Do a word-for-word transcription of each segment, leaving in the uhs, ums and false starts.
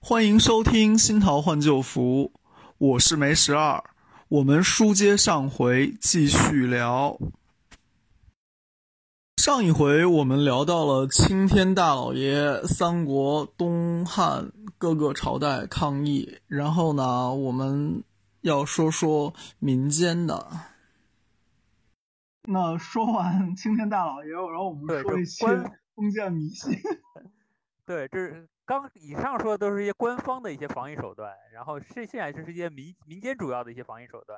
欢迎收听新桃换旧符，我是梅十二，我们书接上回继续聊。上一回我们聊到了青天大老爷三国东汉各个朝代抗议，然后呢我们要说说民间的。那说完青天大老爷，然后我们说一些封建迷信。 对，这是刚以上说的都是一些官方的一些防御手段，然后是现在就是一些民民间主要的一些防御手段。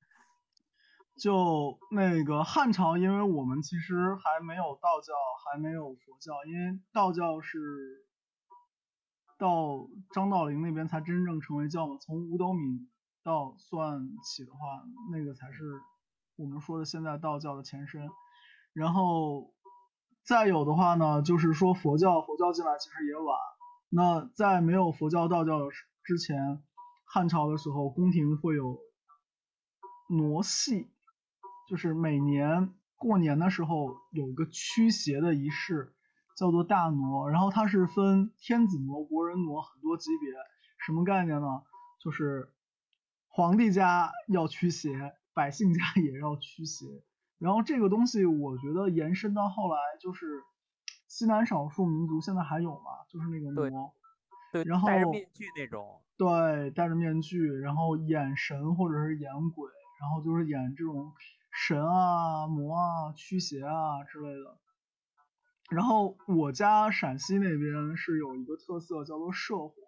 就那个汉朝，因为我们其实还没有道教，还没有佛教，因为道教是到张道陵那边才真正成为教嘛。从五斗米道算起的话，那个才是我们说的现在道教的前身。然后再有的话呢，就是说佛教，佛教进来其实也晚。那在没有佛教道教之前，汉朝的时候，宫廷会有傩戏，就是每年过年的时候有个驱邪的仪式，叫做大傩。然后它是分天子傩、国人傩很多级别。什么概念呢？就是皇帝家要驱邪，百姓家也要驱邪。然后这个东西我觉得延伸到后来，就是西南少数民族现在还有嘛，就是那个傩， 对， 然后戴着面具那种。 对，戴着面具，然后演神或者是演鬼，然后就是演这种神啊、魔啊、驱邪啊之类的。然后我家陕西那边是有一个特色叫做社火，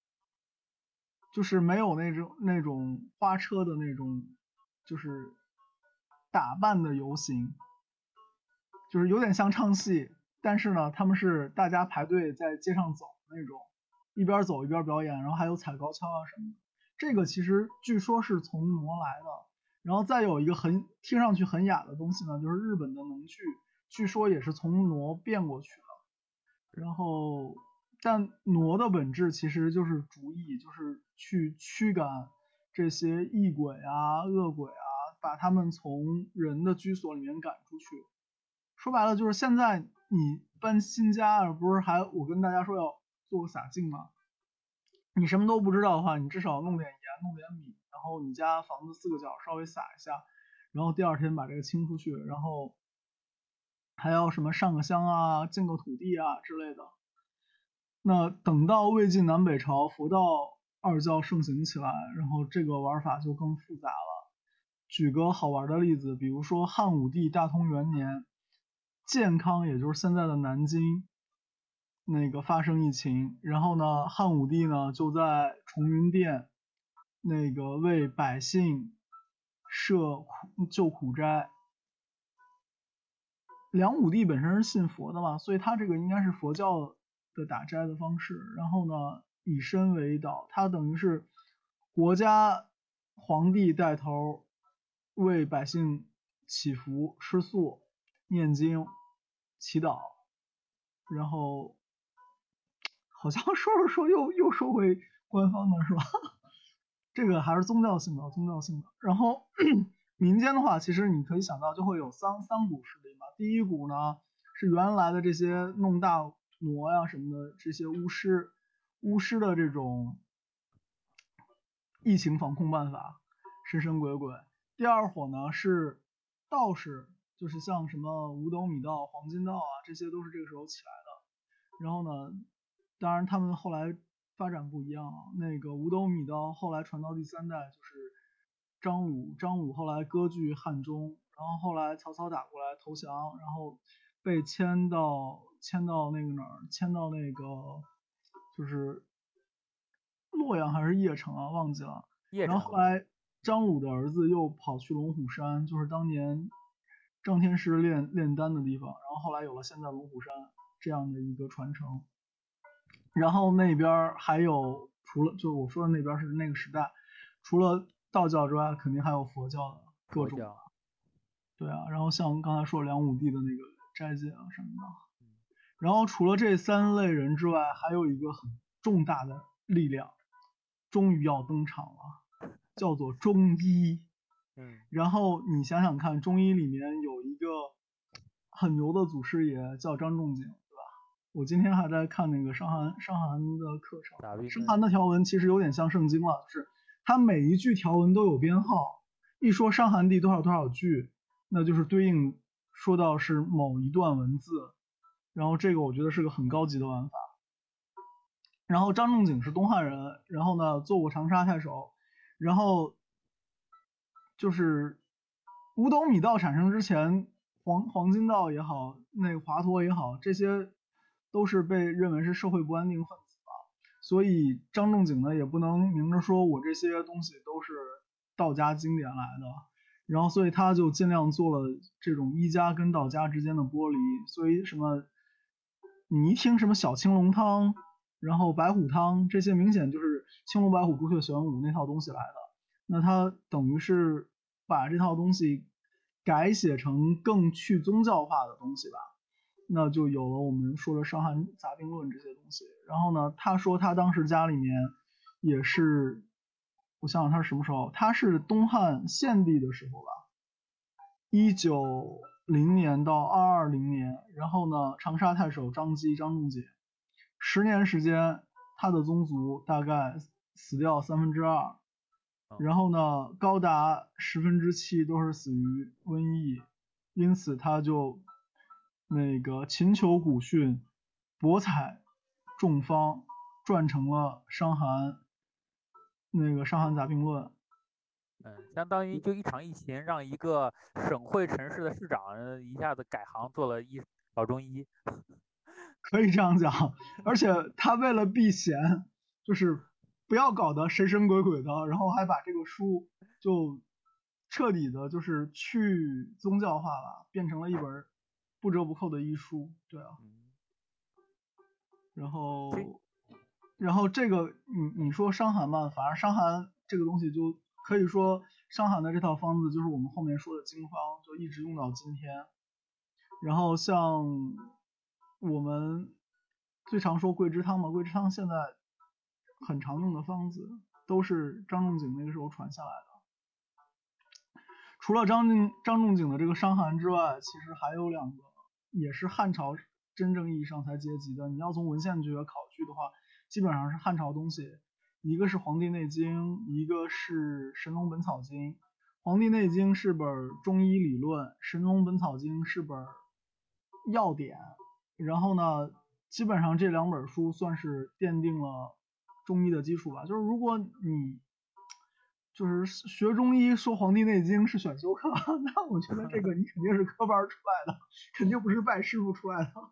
就是没有那种那种花车的那种，就是打扮的游行，就是有点像唱戏，但是呢，他们是大家排队在街上走那种，一边走一边表演，然后还有踩高跷啊什么的。这个其实据说是从傩来的。然后再有一个很听上去很雅的东西呢，就是日本的能剧，据说也是从傩变过去的。然后但傩的本质其实就是逐役，就是去驱赶这些异鬼啊、恶鬼啊，把他们从人的居所里面赶出去。说白了就是现在你搬新家，不是还我跟大家说要做个洒净吗？你什么都不知道的话，你至少弄点盐，弄点米，然后你家房子四个角稍微撒一下，然后第二天把这个清出去，然后还要什么上个香啊、进个土地啊之类的。那等到魏晋南北朝佛道二教盛行起来，然后这个玩法就更复杂了。举个好玩的例子，比如说汉武帝大通元年，建康也就是现在的南京那个发生疫情，然后呢汉武帝呢就在崇云殿那个为百姓设苦救苦斋。梁武帝本身是信佛的嘛，所以他这个应该是佛教的打斋的方式。然后呢以身为导，他等于是国家皇帝带头为百姓祈福、吃素、念经、祈祷。然后好像说着说又又说回官方的是吧？这个还是宗教性的，宗教性的。然后民间的话，其实你可以想到就会有三三股势力嘛。第一股呢是原来的这些弄大傩呀什么的这些巫师，巫师的这种疫情防控办法，神神鬼鬼。第二伙呢是道士，就是像什么五斗米道、黄金道啊，这些都是这个时候起来的。然后呢，当然他们后来发展不一样啊。那个五斗米道后来传到第三代，就是张鲁，张鲁后来割据汉中，然后后来曹操打过来投降，然后被迁到迁到那个哪儿，迁到那个就是洛阳还是邺城啊，忘记了。 邺城。 然后后来张鲁的儿子又跑去龙虎山，就是当年张天师炼炼丹的地方，然后后来有了现在龙虎山这样的一个传承。然后那边还有除了就我说的那边是那个时代，除了道教之外，肯定还有佛教的各种的。 佛教。 对啊，然后像刚才说梁武帝的那个斋戒啊什么的。然后除了这三类人之外，还有一个很重大的力量，终于要登场了，叫做中医。 嗯。 然后你想想看，中医里面有一个很牛的祖师爷叫张仲景，对吧？ 我今天还在看那个伤寒伤寒的课程，伤咋病呢？ 寒的条文其实有点像圣经了，就是它每一句条文都有编号，一说伤寒第多少多少句，那就是对应说到是某一段文字，然后这个我觉得是个很高级的玩法。然后张仲景是东汉人，然后呢做过长沙太守，然后就是五斗米道产生之前，黄黄巾道也好，那个华佗也好，这些都是被认为是社会不安定分子吧。所以张仲景呢也不能明着说我这些东西都是道家经典来的，然后所以他就尽量做了这种医家跟道家之间的剥离。所以什么，你一听什么小青龙汤，然后白虎汤，这些明显就是青龙白虎朱雀玄武那套东西来的。那他等于是把这套东西改写成更去宗教化的东西吧，那就有了我们说的伤寒杂病论这些东西。然后呢，他说他当时家里面也是，我想想他是什么时候，他是东汉献帝的时候吧，一九零年到二二零年，然后呢，长沙太守张基张仲景，十年时间，他的宗族大概死掉三分之二。然后呢，高达十分之七都是死于瘟疫，因此他就那个勤求古训，博采众方，撰成了伤寒那个伤寒杂病论。 嗯，相当于就一场疫情，让一个省会城市的市长一下子改行做了医老中医。 可以这样讲，而且他为了避嫌，就是不要搞得神神鬼鬼的，然后还把这个书就彻底的就是去宗教化了，变成了一本不折不扣的医书。对啊，然后然后这个你你说伤寒吧，反而伤寒这个东西就可以说伤寒的这套方子就是我们后面说的经方，就一直用到今天。然后像我们最常说桂枝汤嘛，桂枝汤现在很常用的方子都是张仲景那个时候传下来的。除了张仲张仲景的这个伤寒之外，其实还有两个也是汉朝真正意义上才结集的。你要从文献学考据的话，基本上是汉朝东西，一个是《黄帝内经》，一个是《神农本草经》。《黄帝内经》是本中医理论，《神农本草经》是本要点。然后呢，基本上这两本书算是奠定了中医的基础吧。就是如果你就是学中医说《黄帝内经》是选修课，那我觉得这个你肯定是科班出来的，肯定不是拜师傅出来的。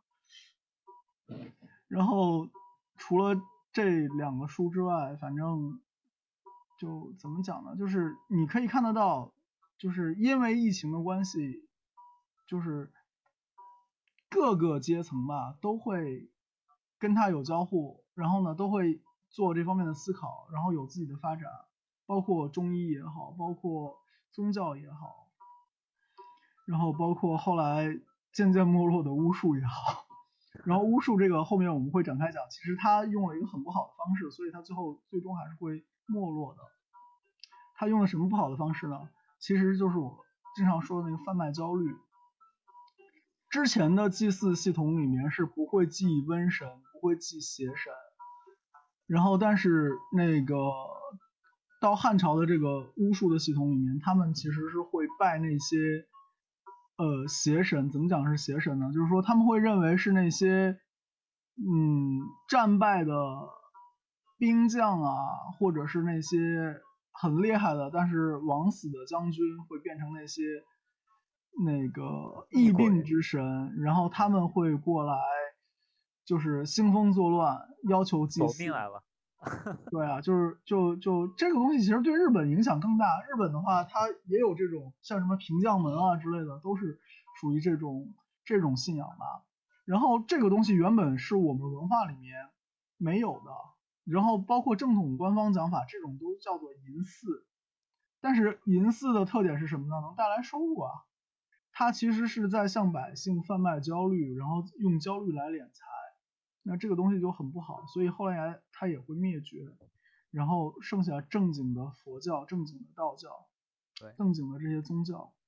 然后除了这两个书之外，反正就怎么讲呢？就是你可以看得到，就是因为疫情的关系，就是各个阶层吧都会跟他有交互，然后呢都会做这方面的思考，然后有自己的发展，包括中医也好，包括宗教也好，然后包括后来渐渐没落的巫术也好。然后巫术这个后面我们会展开讲，其实他用了一个很不好的方式，所以他最后最终还是会没落的。他用了什么不好的方式呢？其实就是我经常说的那个贩卖焦虑。之前的祭祀系统里面是不会祭瘟神，不会祭邪神，然后但是那个到汉朝的这个巫术的系统里面，他们其实是会拜那些呃邪神。怎么讲是邪神呢？就是说他们会认为是那些嗯战败的兵将啊，或者是那些很厉害的但是枉死的将军会变成那些那个疫病之神，然后他们会过来就是兴风作乱，要求祭祀。 走命来了。 对啊，就是就就这个东西其实对日本影响更大。日本的话，它也有这种像什么平将门啊之类的，都是属于这种这种信仰吧。然后这个东西原本是我们文化里面没有的，然后包括正统官方讲法，这种都叫做淫祀。但是淫祀的特点是什么呢？能带来收入啊。它其实是在向百姓贩卖焦虑，然后用焦虑来敛财。那这个东西就很不好，所以后来它也会灭绝，然后剩下正经的佛教、正经的道教、正经的这些宗教。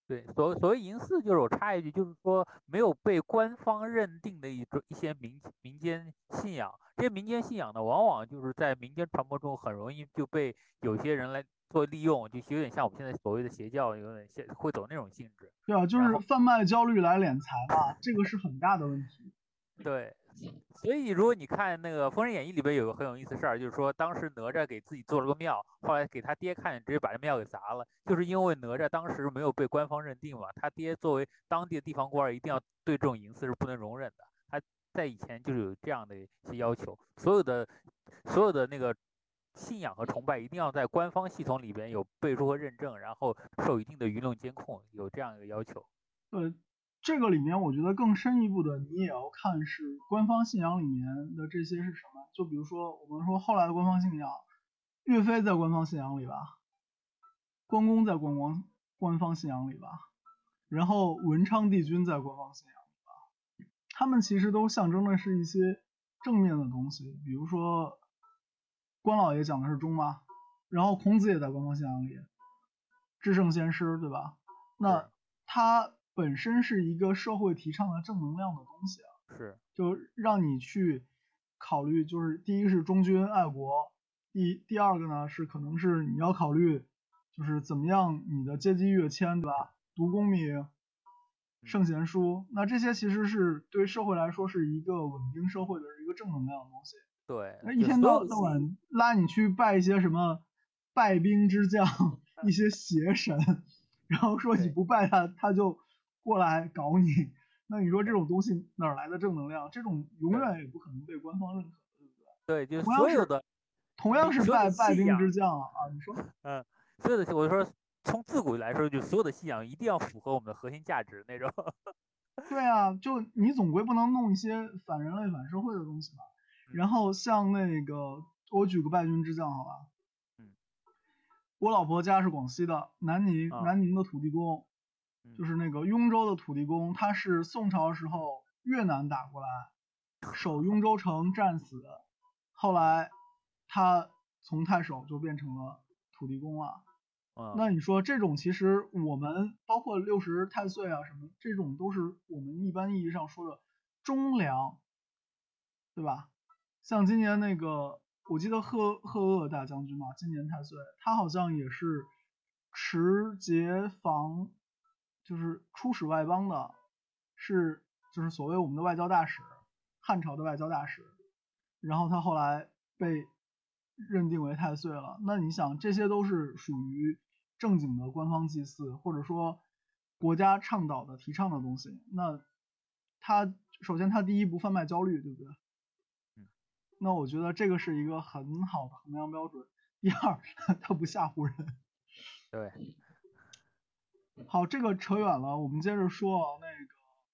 对，所所谓淫祀，就是我插一句，就是说没有被官方认定的一种一些民民间信仰，这些民间信仰呢，往往就是在民间传播中很容易就被有些人来做利用，就有点像我们现在所谓的邪教，有点像会走那种性质。 对啊，就然后是贩卖焦虑来敛财嘛，这个是很大的问题。 对，所以如果你看那个《封神演义》里边有个很有意思的事儿，就是说当时哪吒给自己做了个庙，后来给他爹看，直接把这庙给砸了，就是因为哪吒当时没有被官方认定嘛，他爹作为当地的地方官，一定要对这种淫祀是不能容忍的。他在以前就是有这样的一些要求，所有的所有的那个信仰和崇拜一定要在官方系统里边有背书和认证，然后受一定的舆论监控，有这样一个要求。 呃，这个里面我觉得更深一步的，你也要看是官方信仰里面的这些是什么。就比如说我们说后来的官方信仰，岳飞在官方信仰里吧，关公在官方官方信仰里吧，然后文昌帝君在官方信仰里吧，他们其实都象征的是一些正面的东西，比如说关老爷讲的是忠嘛，然后孔子也在官方信仰里，至圣先师，对吧？那他本身是一个社会提倡的正能量的东西啊， 是， 就让你去考虑，就是第一个是忠君爱国，第第二个呢是可能是你要考虑，就是怎么样你的阶级跃迁，对吧？读功名、圣贤书，那这些其实是对社会来说是一个稳定社会的一个正能量的东西。 对， 那一天到到晚拉你去拜一些什么败兵之将，一些邪神，然后说你不拜他，他就过来搞你。那你说这种东西哪来的正能量？这种永远也不可能被官方认可，对不对？对，就对？同样是所有的同样是所有的拜败信仰， 兵之将啊，你说？ 嗯，所有的我说从自古来说，就所有的信仰一定要符合我们的核心价值那种。 对啊，就你总归不能弄一些反人类、反社会的东西吧。然后像那个，我举个败军之将好吧， 嗯， 我老婆家是广西的，南宁， 啊， 南宁的土地公，就是那个雍州的土地公，他是宋朝时候越南打过来，守雍州城战死，后来他从太守就变成了土地公了。那你说这种其实我们包括六十太岁啊什么，这种都是我们一般意义上说的忠良，对吧？像今年那个，我记得贺贺鄂大将军嘛，今年太岁，他好像也是持节防，就是出使外邦的，是就是所谓我们的外交大使，汉朝的外交大使，然后他后来被认定为太岁了。那你想，这些都是属于正经的官方祭祀，或者说国家倡导的、提倡的东西。那他首先他第一不贩卖焦虑，对不对？那我觉得这个是一个很好的衡量标准。第二，他不吓唬人。 对。 好，这个扯远了，我们接着说那个，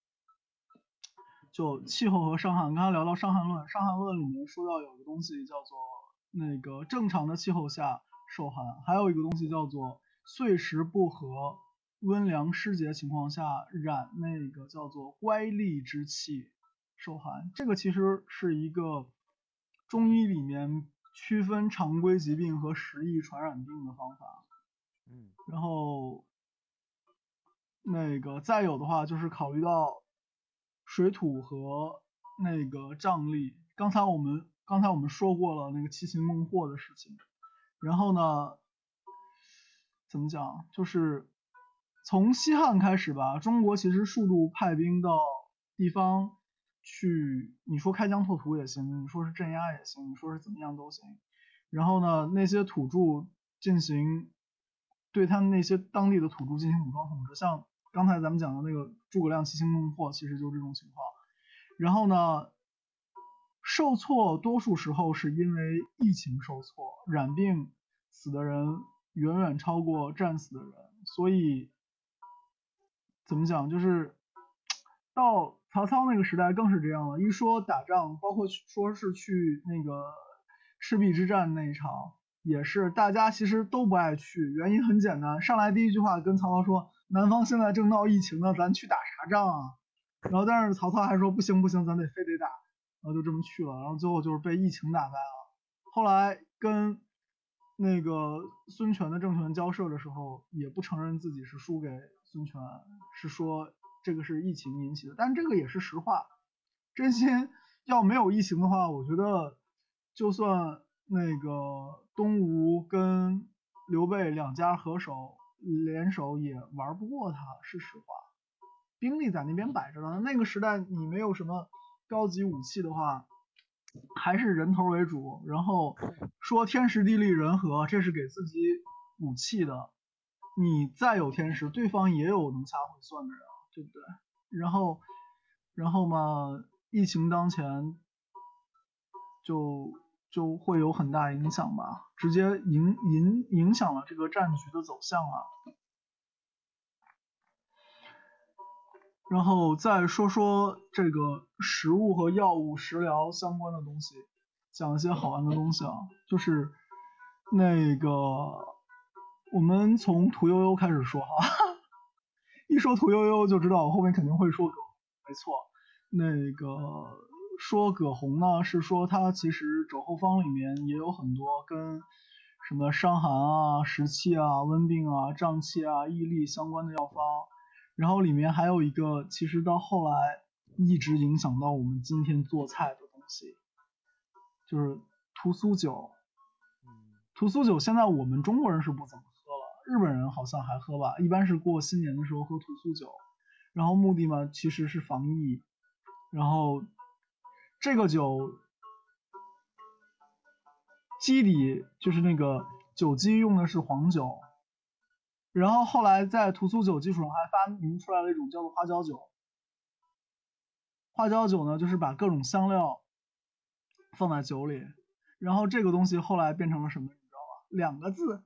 就气候和伤寒。刚刚聊到《伤寒论》，《伤寒论》里面说到有个东西叫做那个正常的气候下受寒，还有一个东西叫做岁时不和、温凉湿结情况下染那个叫做乖戾之气受寒。这个其实是一个中医里面区分常规疾病和实疫传染病的方法。 嗯， 然后那个再有的话就是考虑到水土和那个瘴疠。刚才我们刚才我们说过了那个七擒孟获的事情。然后呢，怎么讲？就是从西汉开始吧，中国其实数度派兵到地方去，你说开疆拓土也行，你说是镇压也行，你说是怎么样都行。然后呢，那些土著进行对他们那些当地的土著进行武装统治，像刚才咱们讲的那个诸葛亮七擒孟获，其实就是这种情况。然后呢，受挫多数时候是因为疫情受挫，染病死的人远远超过战死的人，所以怎么讲，就是到曹操那个时代更是这样了。一说打仗，包括说是去那个赤壁之战那一场，也是大家其实都不爱去，原因很简单，上来第一句话跟曹操说，南方现在正闹疫情呢，咱去打啥仗啊？然后但是曹操还说不行不行，咱得非得打，然后就这么去了，然后最后就是被疫情打败了。后来跟那个孙权的政权交涉的时候，也不承认自己是输给孙权是说这个是疫情引起的，但这个也是实话。真心要没有疫情的话，我觉得就算那个东吴跟刘备两家合手联手也玩不过他，是实话。兵力在那边摆着呢，那个时代你没有什么高级武器的话，还是人头为主，然后说天时地利人和，这是给自己武器的。你再有天时，对方也有能掐会算的人，对不对？然后，然后嘛，疫情当前，就就会有很大影响吧，直接影影影响了这个战局的走向啊。然后再说说这个食物和药物、食疗相关的东西，讲一些好玩的东西啊，就是那个我们从屠呦呦开始说哈，一说屠呦呦就知道我后面肯定会说葛洪，没错，那个说葛洪呢是说他其实肘后方里面也有很多跟什么伤寒啊、湿气啊、温病啊、胀气啊、疫痢相关的药方。然后里面还有一个，其实到后来一直影响到我们今天做菜的东西，就是屠苏酒。屠苏酒现在我们中国人是不怎么喝了，日本人好像还喝吧，一般是过新年的时候喝屠苏酒，然后目的嘛其实是防疫。然后这个酒基底就是那个酒基用的是黄酒。然后后来在屠苏酒基础上还发明出来了一种叫做花椒酒。花椒酒呢，就是把各种香料放在酒里，然后这个东西后来变成了什么，你知道吗？两个字，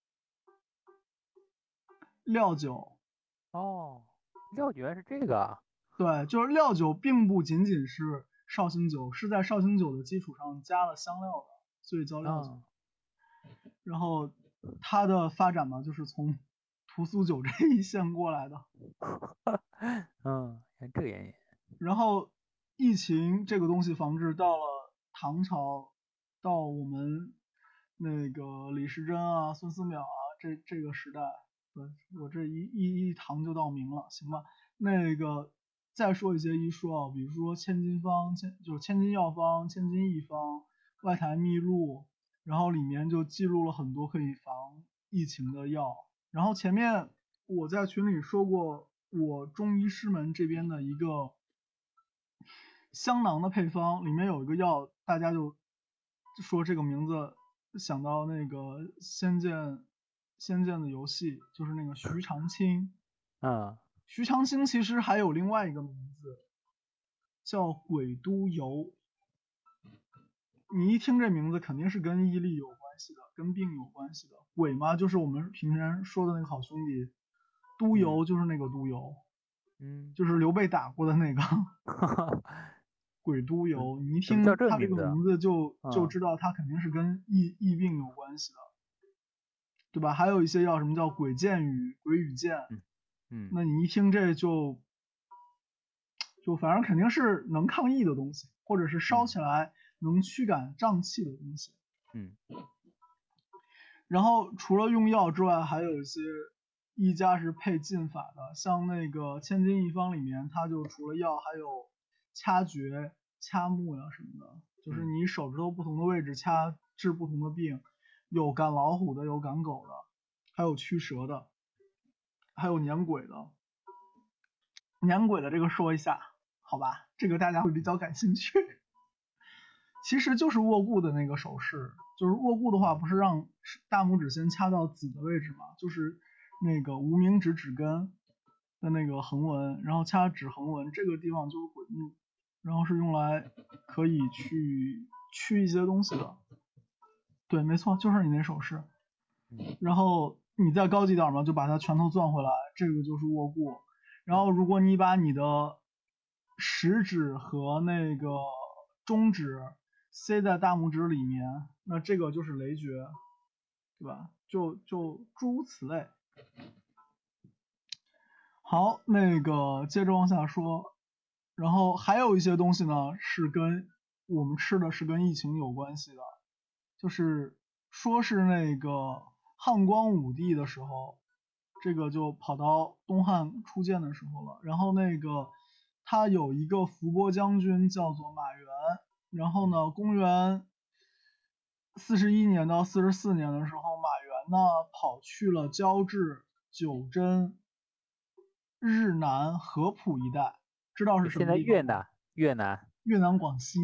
料酒。 哦，料酒原来是这个啊。 对，就是料酒并不仅仅是绍兴酒，是在绍兴酒的基础上加了香料的，所以叫料酒。嗯、然后它的发展嘛，就是从屠苏酒这一线过来的。 嗯，这个原因。 然后疫情这个东西防治到了唐朝，到我们那个李时珍啊、孙思邈啊这这个时代，对，我这一一一堂就到明了，行吧？那个再说一些医书啊，比如说千金方，千就是千金药方、千金一方、外台秘录，然后里面就记录了很多可以防疫情的药。然后前面我在群里说过，我中医师门这边的一个香囊的配方，里面有一个药，大家就说这个名字想到那个仙剑仙剑的游戏，就是那个徐长卿。 嗯， 徐长卿其实还有另外一个名字叫鬼都游。你一听这名字肯定是跟疫力有关系的，跟病有关系的。鬼嘛，就是我们平时说的那个好兄弟，都游就是那个都游， 嗯， 就是刘备打过的那个。鬼都游，你一听他这个名字就就知道他肯定是跟疫疫病有关系的，对吧？还有一些药，什么叫鬼见雨、鬼羽见， 嗯， 那你一听这就就反正肯定是能抗疫的东西，或者是烧起来能驱赶瘴气的东西。 嗯。 然后除了用药之外，还有一些医家是配禁法的，像那个千金一方里面，它就除了药还有掐诀、掐木呀什么的，就是你手指头不同的位置掐治不同的病，有赶老虎的，有赶狗的，还有驱蛇的，还有撵鬼的。撵鬼的这个说一下，好吧，这个大家会比较感兴趣。其实就是握固的那个手势，就是握固的话，不是让大拇指先掐到子的位置嘛，就是那个无名指指根的那个横纹，然后掐指横纹，这个地方就是鬼目，然后是用来可以去驱一些东西的。对，没错，就是你那手势。然后你再高级点嘛，就把它拳头攥回来，这个就是握固。然后如果你把你的食指和那个中指塞在大拇指里面，那这个就是雷诀，对吧？就就诸如此类。好，那个接着往下说，然后还有一些东西呢是跟我们吃的是跟疫情有关系的，就是说是那个汉光武帝的时候， 这个就跑到东汉初建的时候了。然后那个他有一个伏波将军叫做马援，然后呢，公元四十一年到四十四年的时候，马援呢跑去了交趾、九真、日南、合浦一带，知道是什现在么地方吗？ 越南越南越南广西。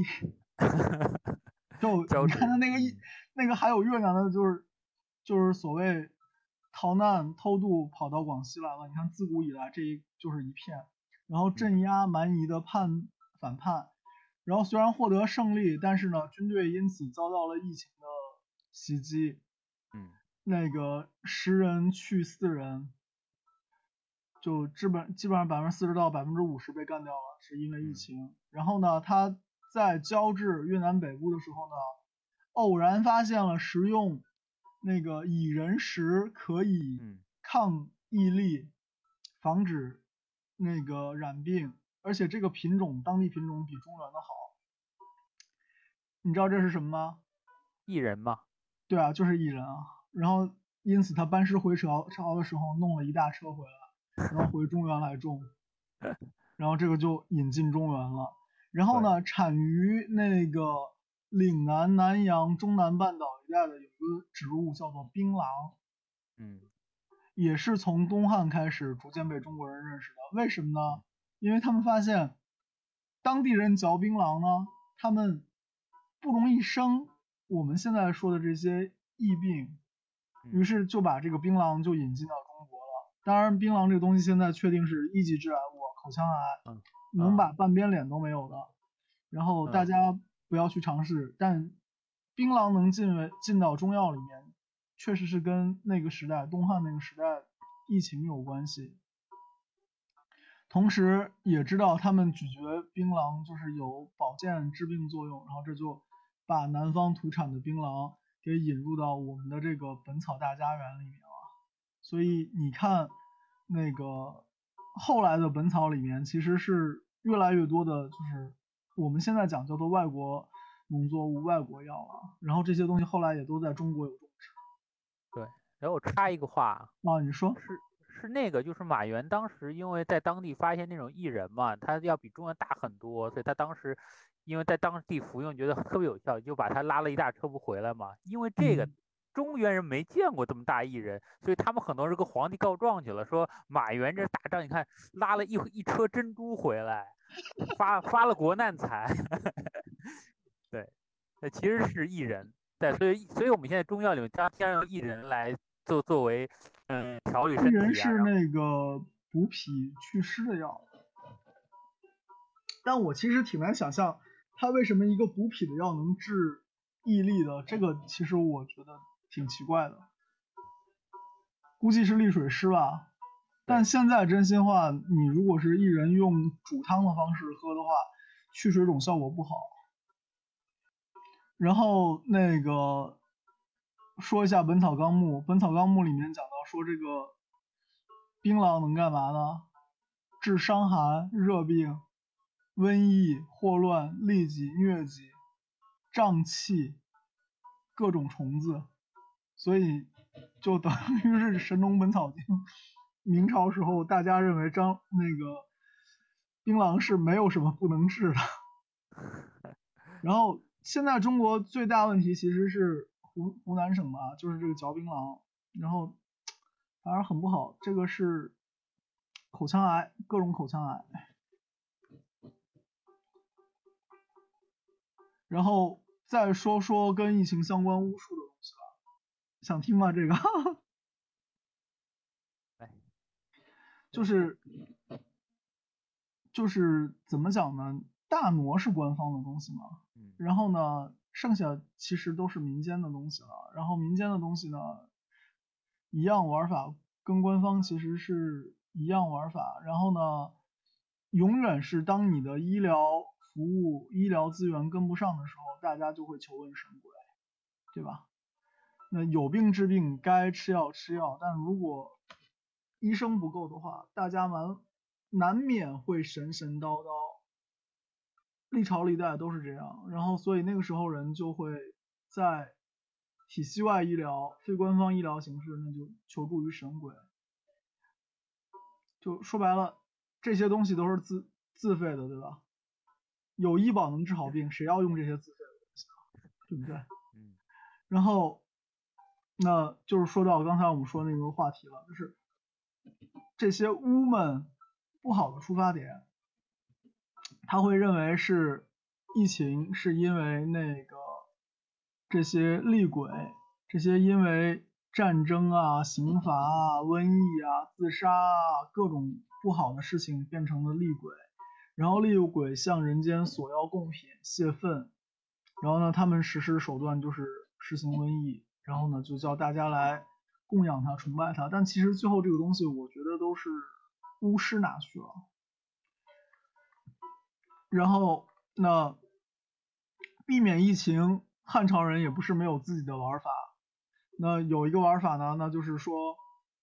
就交趾你看他那个一那个还有越南的，就是就是所谓逃难偷渡跑到广西来了。你看自古以来这一就是一片，然后镇压蛮夷的叛反叛，然后虽然获得胜利，但是呢，军队因此遭到了疫情的袭击。 嗯， 那个十人去四人，就基本基本上百分之四十到百分之五十被干掉了，是因为疫情。然后呢，他在交趾越南北部的时候呢，偶然发现了食用那个蚁人石可以抗疫力，防止那个染病，而且这个品种当地品种比中原的好。你知道这是什么吗？ 艺人嘛。 对啊，就是蚁人啊。然后因此他班师回朝朝的时候弄了一大车回来，然后回中原来种，然后这个就引进中原了。然后呢，产于那个岭南、南洋、中南半岛一带的有一个植物叫做槟榔， 嗯， 也是从东汉开始逐渐被中国人认识的。为什么呢？因为他们发现当地人嚼槟榔呢，他们不容易生我们现在说的这些疫病，于是就把这个槟榔就引进到中国了。当然，槟榔这个东西现在确定是一级致癌物，口腔癌，能把半边脸都没有的。然后大家不要去尝试，但槟榔能进为进到中药里面，确实是跟那个时代东汉那个时代疫情有关系。同时也知道他们咀嚼槟榔就是有保健治病作用，然后这就把南方土产的槟榔给引入到我们的这个本草大家园里面了。所以你看那个后来的本草里面其实是越来越多的就是我们现在讲叫做外国农作物、外国药了，然后这些东西后来也都在中国有种植。 对，然后我插一个话啊，你说是是那个，就是马援当时因为在当地发现那种艺人嘛，他要比中原大很多，所以他当时因为在当地服用觉得特别有效，就把他拉了一大车不回来嘛。因为这个、 嗯、 中原人没见过这么大艺人，所以他们很多人跟皇帝告状去了，说马援这打仗你看拉了一一车珍珠回来，发发了国难财。对，那其实是艺人。对，所以所以我们现在中药里面将将用薏仁来作作为嗯调理薏仁身体啊，然后是那个补脾祛湿的药，但我其实挺难想象它为什么一个补脾的药能治疫力的，这个其实我觉得挺奇怪的，估计是利水湿吧。但现在真心话，你如果是薏仁用煮汤的方式喝的话，去水肿效果不好。然后那个说一下《本草纲目》，《本草纲目》里面讲到说这个槟榔能干嘛呢？治伤寒、热病、瘟疫、霍乱、痢疾、疟疾、胀气、各种虫子，所以就等于是《神农本草经》。明朝时候，大家认为张那个槟榔是没有什么不能治的。然后现在中国最大问题其实是湖湖南省嘛，就是这个嚼槟榔，然后反而很不好，这个是口腔癌，各种口腔癌。然后再说说跟疫情相关巫术的东西吧，想听吗？这个就是就是怎么讲呢？大挪是官方的东西嘛，然后呢，剩下其实都是民间的东西了。然后民间的东西呢，一样玩法跟官方其实是一样玩法。然后呢，永远是当你的医疗服务、医疗资源跟不上的时候，大家就会求问神鬼，对吧？那有病治病，该吃药吃药，但如果医生不够的话，大家难难免会神神叨叨，历朝历代都是这样。然后所以那个时候人就会在体系外医疗、非官方医疗形式，那就求助于神鬼。 就说白了，这些东西都是自自费的，对吧？有医保能治好病，谁要用这些自费的东西啊？对不对？ 嗯。 然后，那就是说到刚才我们说那个话题了，就是这些巫们不好的出发点，他会认为是疫情是因为那个这些厉鬼，这些因为战争啊、刑罚啊、瘟疫啊、自杀啊各种不好的事情变成了厉鬼，然后厉鬼向人间索要贡品泄愤，然后呢他们实施手段就是实行瘟疫，然后呢就叫大家来供养它、崇拜它，但其实最后这个东西我觉得都是巫师拿去了。然后那避免疫情，汉朝人也不是没有自己的玩法。那有一个玩法呢，那就是说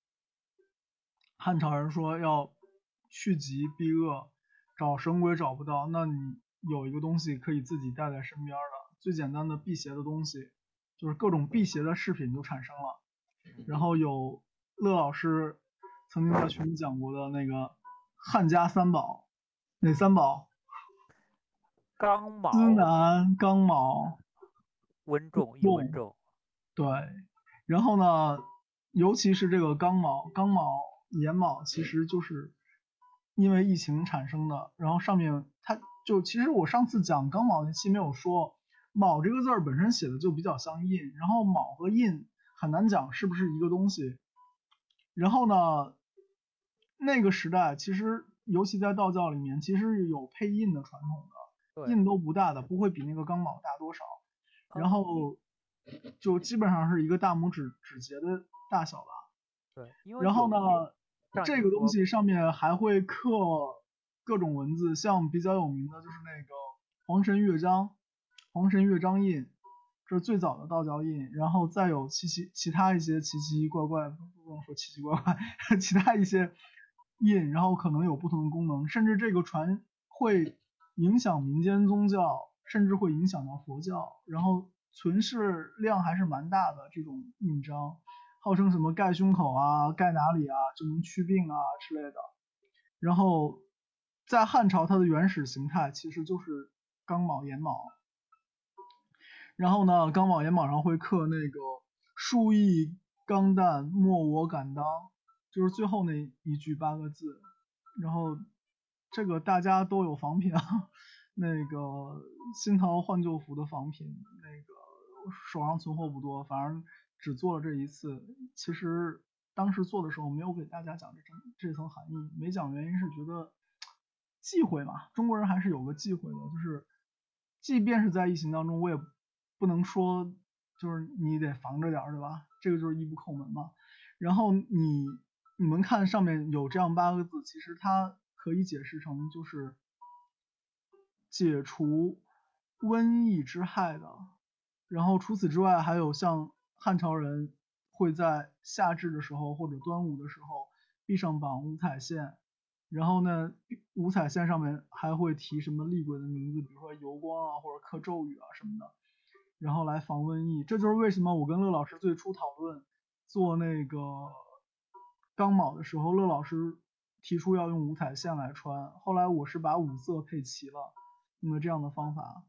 汉朝人说要趋吉避恶，找神鬼找不到，那你有一个东西可以自己带在身边的，最简单的辟邪的东西，就是各种辟邪的饰品就产生了。然后有乐老师曾经在群里讲过的那个汉家三宝，哪三宝？ 刚卯、 司南、刚卯、 温仲、一温仲。 对，然后呢，尤其是这个刚卯、刚卯、寅卯，其实就是因为疫情产生的。然后上面它就其实我上次讲刚卯那期没有说，卯这个字儿本身写的就比较像印，然后卯和印很难讲是不是一个东西。然后呢，那个时代其实尤其在道教里面，其实有配印的传统的，印都不大的，不会比那个刚卯大多少。然后就基本上是一个大拇指指节的大小吧。 对，因为然后呢，这个东西上面还会刻各种文字，像比较有名的就是那个黄神乐章，黄神乐章印，这是最早的道教印。然后再有其其其他一些奇奇怪怪，不能说奇奇怪怪，其他一些印，然后可能有不同的功能，甚至这个传会影响民间宗教，甚至会影响到佛教，然后存世量还是蛮大的这种印章，号称什么盖胸口啊、盖哪里啊就能祛病啊之类的。然后在汉朝它的原始形态其实就是刚卯寅卯，然后呢刚卯寅卯上会刻那个树意刚旦莫我敢当，就是最后那一句八个字。然后这个大家都有仿品啊，那个新桃换旧符的仿品，那个手上存货不多，反正只做了这一次。其实当时做的时候没有给大家讲这层这层含义，没讲原因是觉得忌讳嘛，中国人还是有个忌讳的，就是即便是在疫情当中，我也不能说就是你得防着点，对吧？这个就是一不叩门嘛。然后你你们看上面有这样八个字，其实它可以解释成就是解除瘟疫之害的。然后除此之外，还有像汉朝人会在夏至的时候或者端午的时候壁上绑五彩线，然后呢五彩线上面还会提什么厉鬼的名字，比如说油光啊或者刻咒语啊什么的，然后来防瘟疫。这就是为什么我跟乐老师最初讨论做那个刚卯的时候，乐老师提出要用五彩线来穿，后来我是把五色配齐了，用了这样的方法。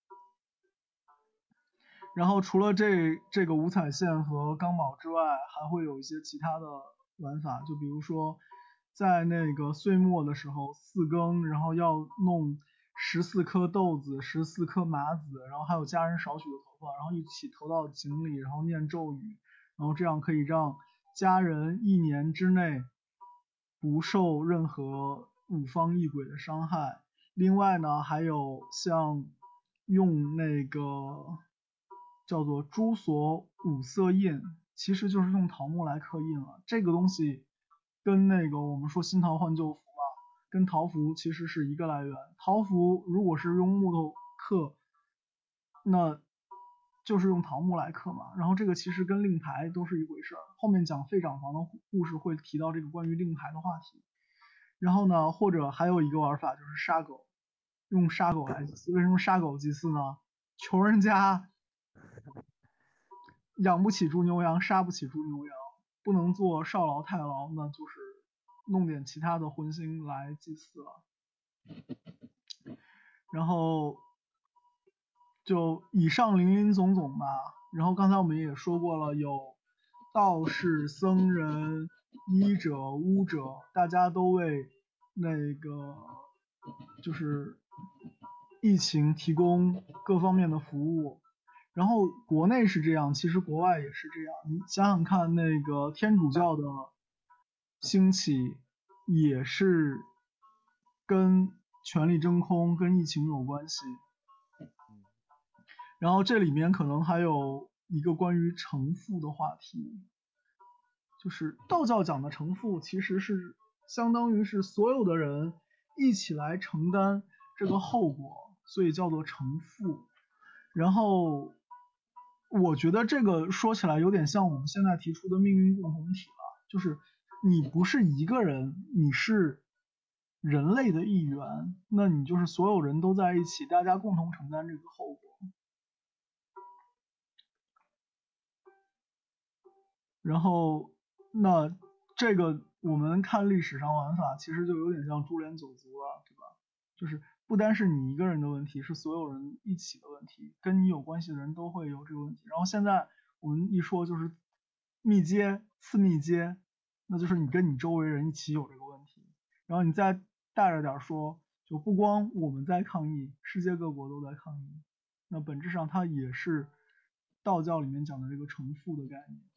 然后除了这这个五彩线和刚卯之外，还会有一些其他的玩法，就比如说在那个岁末的时候四更，然后要弄十四颗豆子、十四颗麻子，然后还有家人少许的头发，然后一起投到井里，然后念咒语，然后这样可以让家人一年之内不受任何五方异鬼的伤害。另外呢，还有像用那个叫做朱锁五色印，其实就是用桃木来刻印了。这个东西跟那个我们说新桃换旧符嘛，跟桃符其实是一个来源。桃符如果是用木头刻，那就是用桃木来刻嘛。然后这个其实跟令牌都是一回事儿。后面讲废长房的故事会提到这个关于令牌的话题。然后呢，或者还有一个玩法就是杀狗，用杀狗来祭祀。为什么杀狗祭祀呢？穷人家养不起猪牛羊，杀不起猪牛羊，不能做少劳太劳，那就是弄点其他的荤腥来祭祀了。然后就以上林林总总吧。然后刚才我们也说过了，有道士、僧人、医者、巫者，大家都为那个就是疫情提供各方面的服务。然后国内是这样，其实国外也是这样。你想想看，那个天主教的兴起也是跟权力真空、跟疫情有关系。然后这里面可能还有一个关于承父的话题，就是道教讲的承父其实是相当于是所有的人一起来承担这个后果，所以叫做承父。然后我觉得这个说起来有点像我们现在提出的命运共同体了，就是你不是一个人，你是人类的一员，那你就是所有人都在一起，大家共同承担这个后果。然后那这个我们看历史上玩法，其实就有点像株连九族了，对吧？就是不单是你一个人的问题，是所有人一起的问题，跟你有关系的人都会有这个问题。然后现在我们一说就是密接、次密接，那就是你跟你周围人一起有这个问题。然后你再大着点说，就不光我们在抗议，世界各国都在抗议。那本质上它也是道教里面讲的这个承父的概念。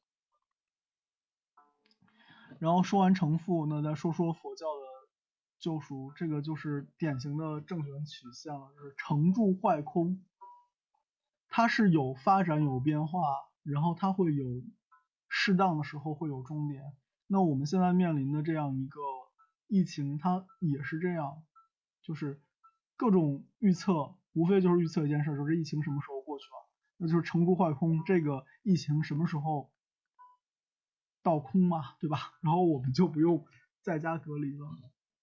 然后说完承父，那再说说佛教的救赎，这个就是典型的正弦曲线了，就是成住坏空，它是有发展有变化，然后它会有适当的时候会有终点。那我们现在面临的这样一个疫情，它也是这样，就是各种预测，无非就是预测一件事，就是疫情什么时候过去了，那就是成住坏空，这个疫情什么时候到空嘛，对吧？然后我们就不用在家隔离了。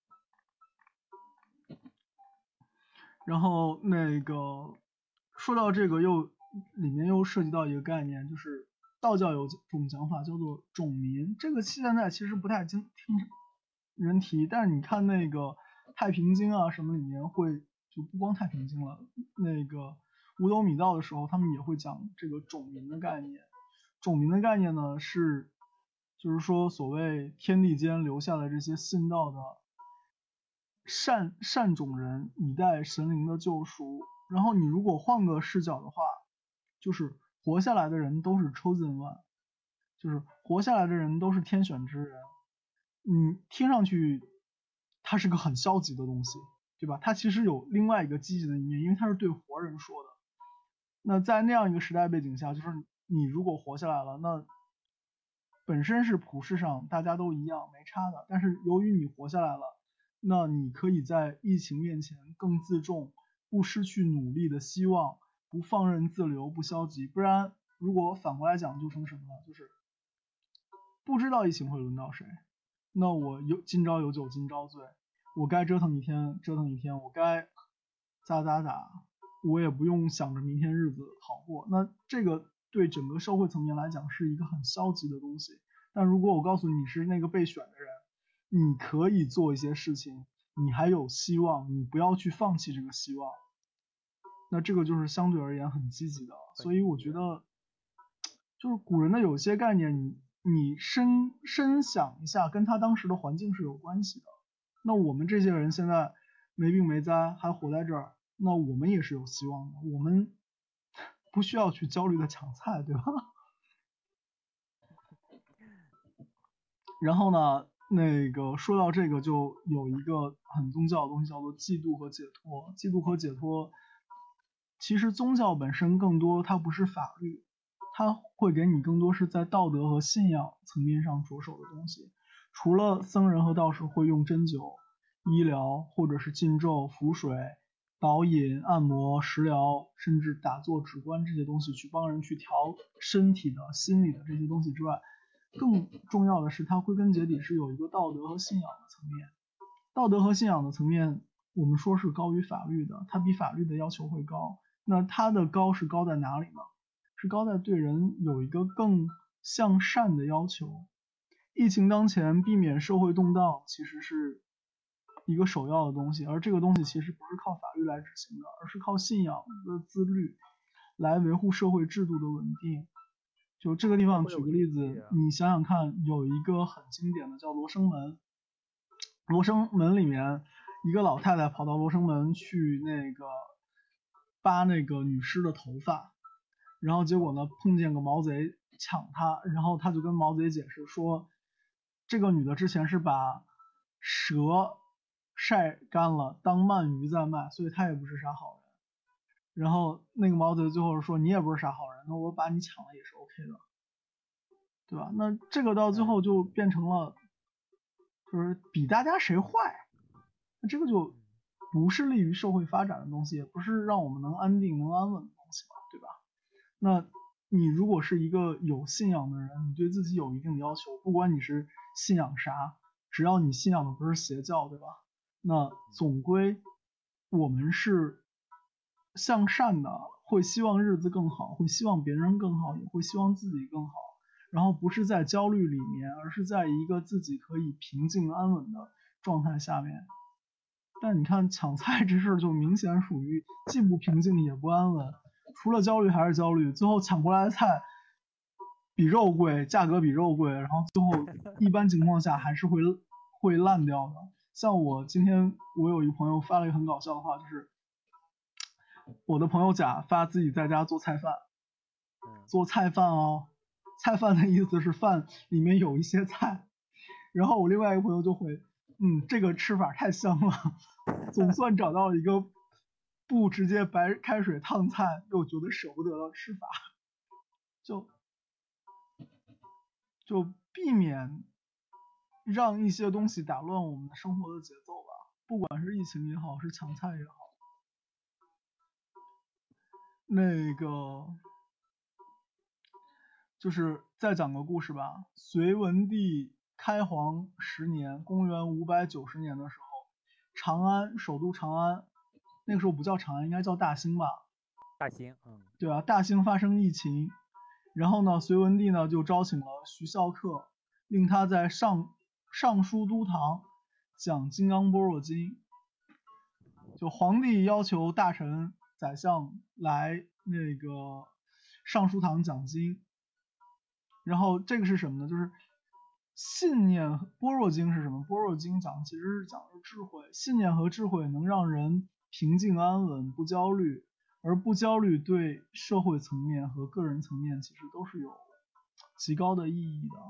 然后那个说到这个又里面又涉及到一个概念，就是道教有种讲法叫做种民，这个现在其实不太经听人提，但是你看那个太平经啊什么里面会，就不光太平经了，那个五斗米道的时候他们也会讲这个种民的概念。种民的概念呢是就是说所谓天地间留下的这些信道的善善种人，以待神灵的救赎。然后你如果换个视角的话，就是活下来的人都是 chosen one， 就是活下来的人都是天选之人。嗯，听上去它是个很消极的东西，对吧？它其实有另外一个积极的一面，因为它是对活人说的。那在那样一个时代背景下，就是你如果活下来了，那本身是普世上大家都一样没差的，但是由于你活下来了，那你可以在疫情面前更自重，不失去努力的希望，不放任自流，不消极。不然如果反过来讲就成什么了，就是不知道疫情会轮到谁，那我有今朝有酒今朝醉，我该折腾一天折腾一天，我该咋咋咋，我也不用想着明天日子好过。那这个对整个社会层面来讲是一个很消极的东西。但如果我告诉你是那个被选的人，你可以做一些事情，你还有希望，你不要去放弃这个希望，那这个就是相对而言很积极的。所以我觉得就是古人的有些概念你你深深想一下，跟他当时的环境是有关系的。那我们这些人现在没病没灾还活在这儿，那我们也是有希望的，我们不需要去焦虑的抢菜，对吧？然后呢，那个说到这个就有一个很宗教的东西叫做嫉妒和解脱。嫉妒和解脱，其实宗教本身更多它不是法律，它会给你更多是在道德和信仰层面上着手的东西。除了僧人和道士会用针灸、医疗或者是禁咒、符水、导引、按摩、食疗，甚至打坐、止观这些东西去帮人去调身体的、心理的这些东西之外，更重要的是它归根结底是有一个道德和信仰的层面。道德和信仰的层面我们说是高于法律的，它比法律的要求会高。那它的高是高在哪里呢？是高在对人有一个更向善的要求。 疫情当前，避免社会动荡其实是一个首要的东西，而这个东西其实不是靠法律来执行的，而是靠信仰的自律来维护社会制度的稳定。就这个地方举个例子，你想想看，有一个很经典的叫罗生门，罗生门里面一个老太太跑到罗生门去那个扒那个女尸的头发，然后结果呢碰见个毛贼抢她，然后她就跟毛贼解释说，这个女的之前是把蛇晒干了当鳗鱼在卖，所以她也不是啥好人。然后那个毛贼最后说，你也不是啥好人，那我把你抢了也是 OK 的，对吧？那这个到最后就变成了就是比大家谁坏，那这个就不是利于社会发展的东西，也不是让我们能安定能安稳的东西嘛，对吧？那你如果是一个有信仰的人，你对自己有一定的要求，不管你是信仰啥，只要你信仰的不是邪教，对吧？那总归我们是向善的，会希望日子更好，会希望别人更好，也会希望自己更好，然后不是在焦虑里面，而是在一个自己可以平静安稳的状态下面。但你看抢菜这事就明显属于既不平静也不安稳，除了焦虑还是焦虑，最后抢过来的菜比肉贵，价格比肉贵，然后最后一般情况下还是会会烂掉的。像我今天我有一个朋友发了一个很搞笑的话，就是我的朋友甲发自己在家做菜饭，做菜饭哦，菜饭的意思是饭里面有一些菜，然后我另外一个朋友就回，嗯，这个吃法太香了，总算找到了一个不直接白开水烫菜又觉得舍不得的吃法，就就避免让一些东西打乱我们的生活的节奏吧，不管是疫情也好，是抢菜也好。那个就是再讲个故事吧。隋文帝开皇十年，公元五百九十年的时候，长安首都长安，那个时候不叫长安，应该叫大兴吧？ 大兴，嗯， 对啊，大兴发生疫情，然后呢，隋文帝呢就招请了徐孝恪，令他在上尚书都堂讲金刚般若经。就皇帝要求大臣宰相来那个尚书堂讲经，然后这个是什么呢？就是信念。般若经是什么？般若经讲其实是讲的智慧，信念和智慧能让人平静安稳不焦虑，而不焦虑对社会层面和个人层面其实都是有极高的意义的。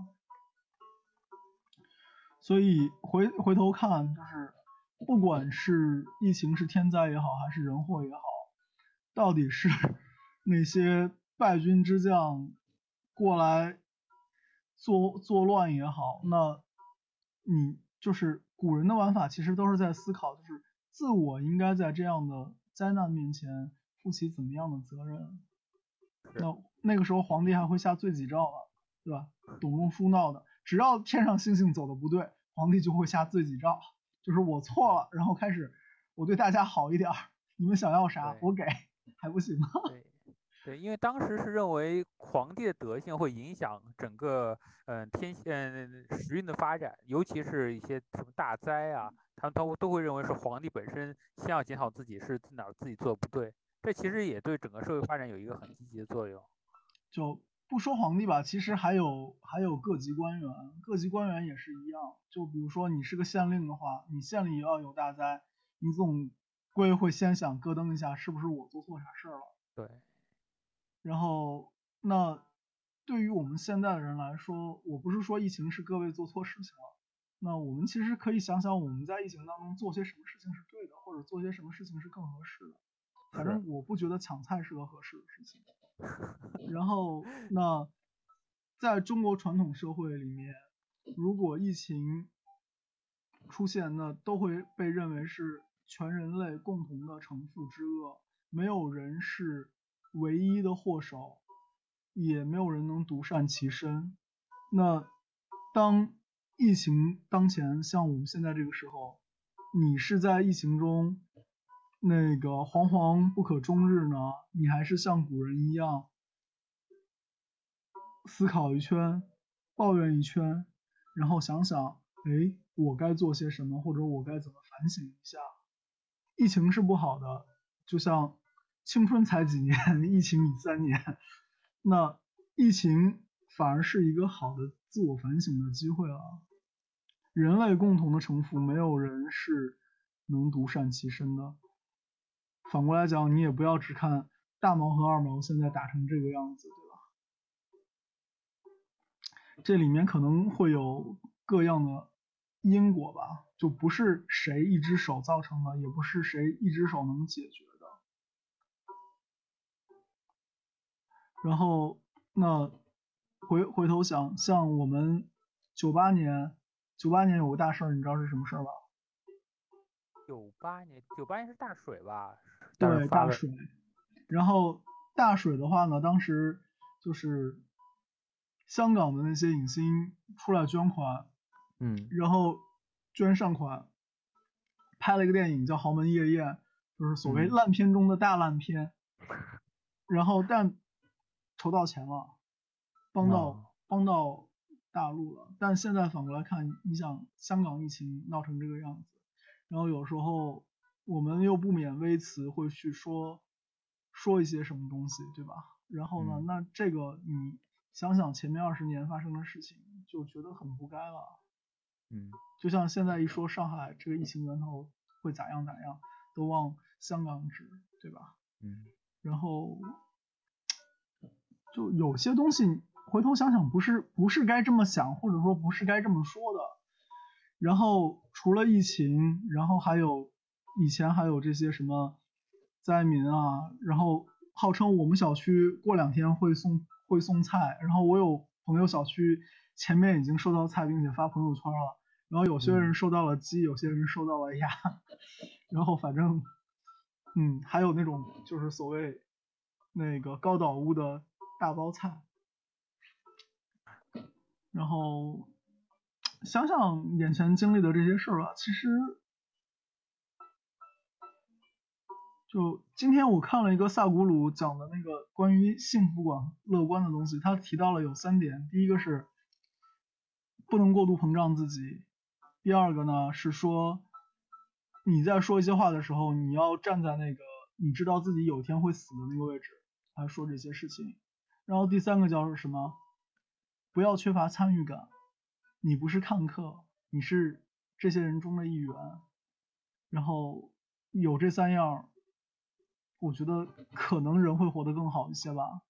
所以回回头看，就是不管是疫情是天灾也好，还是人祸也好，到底是那些败军之将过来作作乱也好，那你就是古人的玩法其实都是在思考，就是自我应该在这样的灾难面前负起怎么样的责任。那那个时候皇帝还会下罪己诏了，对吧？董仲舒闹的，只要天上星星走的不对，皇帝就会下罪己诏，就是我错了，然后开始我对大家好一点，你们想要啥我给，还不行吗？ 对对，因为当时是认为皇帝的德性会影响整个嗯、呃、天嗯、呃、时运的发展，尤其是一些什么大灾啊，他们都都会认为是皇帝本身先要检讨自己是哪儿自己做的不对，这其实也对整个社会发展有一个很积极的作用。 就不说皇帝吧，其实还有还有各级官员，各级官员也是一样。就比如说你是个县令的话，你县里要有大灾，你总归会先想咯噔一下，是不是我做错啥事了？ 对。 然后那对于我们现在的人来说，我不是说疫情是各位做错事情了，那我们其实可以想想我们在疫情当中做些什么事情是对的，或者做些什么事情是更合适的。反正我不觉得抢菜是个合适的事情。然后那在中国传统社会里面，如果疫情出现，那都会被认为是全人类共同的承负之恶，没有人是唯一的祸首，也没有人能独善其身。那当疫情当前，像我们现在这个时候，你是在疫情中那个惶惶不可终日呢，你还是像古人一样思考一圈，抱怨一圈， 然后想想，哎，我该做些什么，或者我该怎么反省一下。疫情是不好的，就像青春才几年，疫情已三年，那疫情反而是一个好的自我反省的机会了。人类共同的城府，没有人是能独善其身的。反过来讲，你也不要只看大毛和二毛现在打成这个样子，对吧？这里面可能会有各样的因果吧，就不是谁一只手造成的，也不是谁一只手能解决的。然后那回回头想，像我们九八年，九八年有个大事儿，你知道是什么事儿吧？ 九八年，九八年是大水吧？ 对，大水。然后大水的话呢，当时就是香港的那些影星出来捐款， 嗯， 然后捐善款，拍了一个电影叫《豪门夜宴》，就是所谓烂片中的大烂片。嗯、然后但筹到钱了，帮到、哦、帮到大陆了。但现在反过来看，你想香港疫情闹成这个样子，然后有时候我们又不免微词会去说说一些什么东西，对吧？然后呢，嗯、那这个你想想前面二十年发生的事情，就觉得很不该了。 嗯， 就像现在一说上海这个疫情源头会咋样咋样，都往香港指，对吧？ 嗯， 然后就有些东西回头想想不是不是该这么想，或者说不是该这么说的。然后除了疫情，然后还有以前还有这些什么灾民啊，然后号称我们小区过两天会送会送菜，然后我有朋友小区前面已经收到菜，并且发朋友圈了，然后有些人收到了鸡，有些人收到了鸭，然后反正嗯还有那种就是所谓那个高岛屋的大包菜。然后想想眼前经历的这些事儿吧，其实就今天我看了一个萨古鲁讲的那个关于幸福观、乐观的东西，他提到了有三点，第一个是不能过度膨胀自己，第二个呢是说你在说一些话的时候，你要站在那个你知道自己有一天会死的那个位置来说这些事情，然后第三个叫什么？不要缺乏参与感，你不是看客，你是这些人中的一员，然后有这三样，我觉得可能人会活得更好一些吧。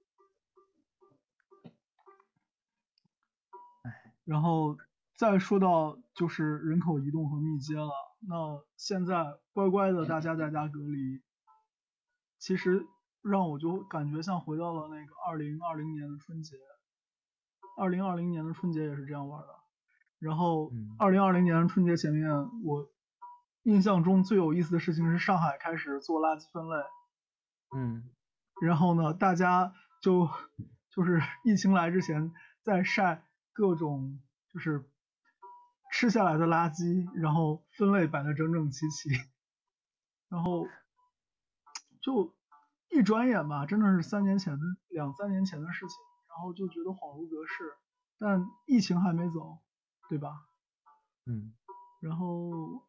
然后再说到就是人口移动和密接了，那现在乖乖的大家在家隔离，其实让我就感觉像回到了那个二零二零年的春节，二零二零年的春节也是这样玩的。然后二零二零年的春节前面，我印象中最有意思的事情是上海开始做垃圾分类， 嗯， 然后呢，大家就就是疫情来之前在晒各种就是吃下来的垃圾，然后分类摆得整整齐齐，然后就一转眼吧，真的是三年前的两三年前的事情，然后就觉得恍如隔世，但疫情还没走，对吧？ 嗯， 然后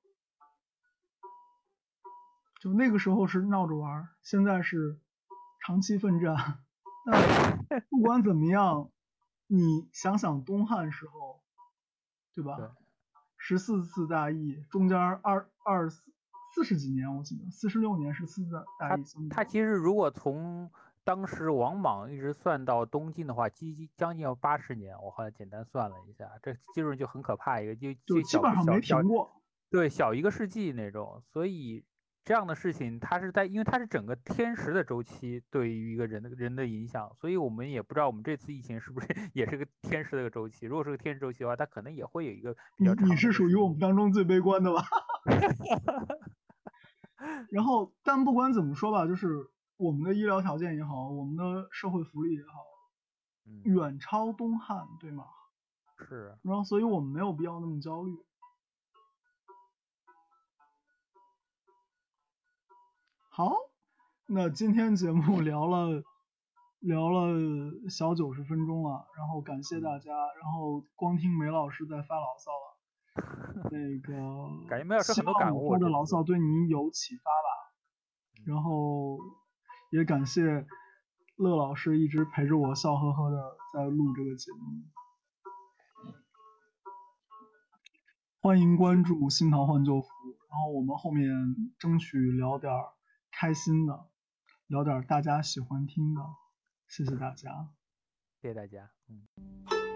就那个时候是闹着玩，现在是长期奋战。但不管怎么样，你想想东汉时候，对吧？ 对， 十四次大疫，中间二二四四十几年，我记得四十六年是四次大疫。 他其实如果从当时王莽一直算到东晋的话，将将近要八十年。我后来简单算了一下，这基本就很可怕一个，就就基本上没停过。 对，小一个世纪那种。所以这样的事情，它是在，因为它是整个天时的周期对于一个人的人的影响，所以我们也不知道我们这次疫情是不是也是个天时的一个周期。如果是个天时周期的话，它可能也会有一个比较长的。 你你是属于我们当中最悲观的吧？然后，但不管怎么说吧，就是我们的医疗条件也好，我们的社会福利也好， 嗯、 远超东汉，对吗？ 是。 然后，所以我们没有必要那么焦虑。好，那今天节目聊了聊了小九十分钟了，然后感谢大家，然后光听梅老师在发牢骚了。那个， 感觉梅老师希很多感悟， 望我发的这次牢骚对您有启发吧。然后也感谢乐老师一直陪着我笑呵呵的在录这个节目。欢迎关注新桃换旧符，然后我们后面争取聊点开心的，聊点大家喜欢听的。谢谢大家， 谢谢大家，嗯。